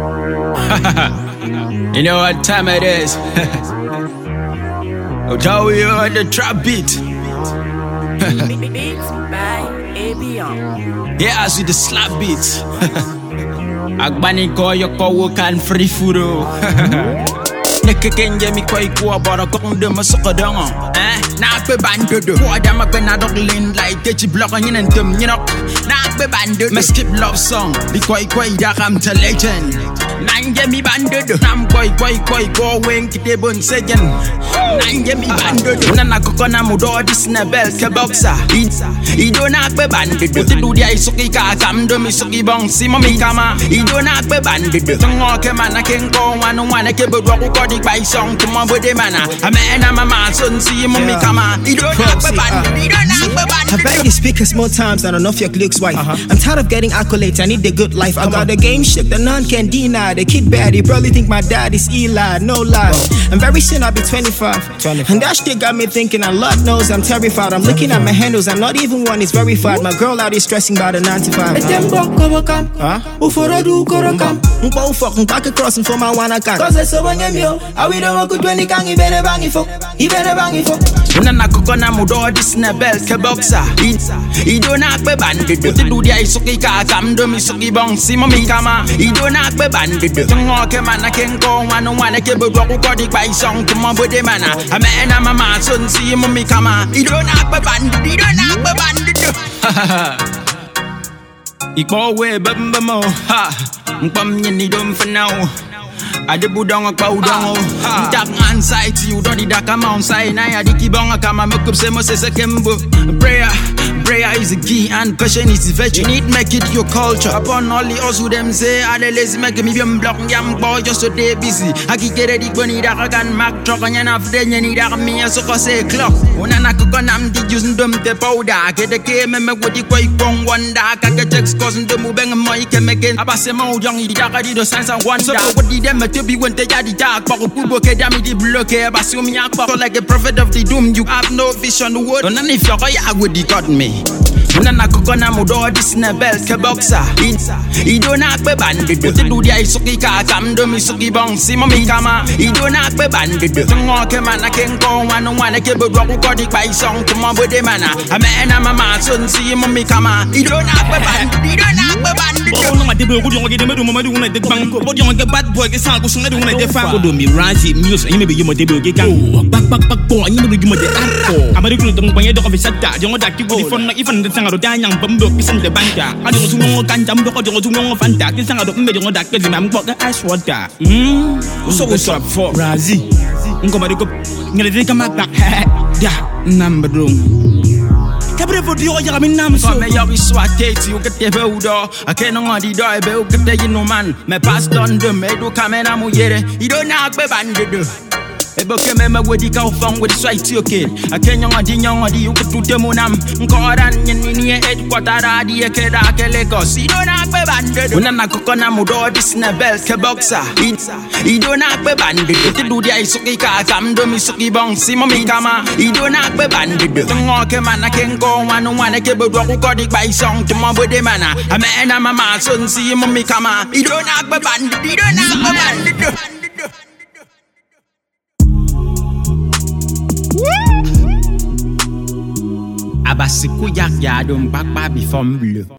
You know what time it is? I'll tell you on the trap beat. Beats by Abion. Yeah, I see the slap beats. Agbani ko yoko wokan free furo. Neke kenje mi koi kuwa bara kong de masoko dongo. Na akbe bando do. Kuwa dama kwe na dog lane like techi block on yin and tum yinok. Na akbe bando do. Me skip love song. Di koi da kam to legend. Nanje mi bando do. Nam koi go wing kite bun segen. Nanje mi bando do. Nana koko na mudo dis na bel ke boxer. Ido na akbe bando do. Ti do dia isuki ka kam do mi suki bong si mami kama. Ido na akbe bando do. Tango ke mana kenko wanu wane ke bodwa ko di by song to my body mana. A man and my man son see mummy come on. You don't have a band. You don't have a band. I bet you speakers more times than enough your clicks wife. I'm tired of getting accolades. I need the good life. I got the game shook. The none can deny. The kid bad. You probably think my dad is Eli. No lie. And very soon I'll be 25. And that shit got me thinking. And Lord knows I'm terrified. I'm looking at my handles. And not even one is verified. My girl out is stressing about the 9 to 5. Back across and for my one account. Cause it's so I we don't want good when he can't even bang it for. Nana koko na mudo dis na bel ke boxer. Ido na akbe banded. Ti do dia isuki ka kam do mi suki bong si mami kama. Ido na akbe banded. Tango ke mana kenko wanu wane ke bodwa ko di by song to my body mana. A man and my man son si mami kama. Ido na akbe banded. Ido na akbe banded. Ikbo we bambamo ha. Mpam nyini dum for now. I de budong kwa udong dark anxiety you don't need that come on side na ya diki bonga kama make up say mo say kembo prayer is the key and passion is the virtue. You need make it your culture. Upon all the us who them say I the lazy make me be block yam boy just so they busy. I get ready go need a can mark truck and enough then you need a me so ko say clock. Una na ko nam di use ndum te powder get the game me go di koi kong wonder ka get text cause ndum beng mo ike make abase mo young di da di do sense and wonder what di them to be when they are the dark but who ke dami di block e basu mi akpa like a prophet of the doom. You have no vision word on if you ya would got me. Nana koko na mudo dis na bel ke boxer. Ido na akbe banded. Ti do dia isuki ka kam do mi suki bong si mami kama. Ido na akbe banded. Tango ke mana kenko wanu wane ke bodwa ko di by song to my body mana. A man and my man son si mami kama. Ido na akbe banded. Ido na akbe banded. Oh no, de be go di de me do mo do na de bang. Bo di on get bad boy ke sang go so na do na de fa. Go do mi razi music. You me be you mo de be ke kan. Back go. You me be you mo de arko. Amari ku do mo do ko fi sata. Jongo da ki go di fon na even de sang do danyang bambo pisan de banka. Adi go sumo kan jam do ko do sumo fanta. Ki sang do me de da ke di mam ko ice water. So what's up for razi? Ngo ma de ko ngale de ka mak back. Ya, number room. Kabre for dio ya min nam so. Me ya bi swate ti o kete be udo. Ake no ngadi do e be o kete yinu man. Me pass don de me do kamera mu yere. Ido na akbe banded. Ebo ke me wedi ka ufang with swipe to your kid. I can young di you could do demonam. Nkoran ni headquarter di ke da ke Lagos. Ido na akbe banded. Una na kokona mudo dis na bel ke boxer. Ido na akbe banded. Ti do dia isuki ka kam do mi suki bong si mami kama. Ido na akbe banded. Tango ke mana kenko wanu wane ke bodwa ko di by song to my body mana. A man and my man son si mami kama. Ido na akbe banded. Ido na akbe banded. Abasiku yak ya don bakba bi fom bleu.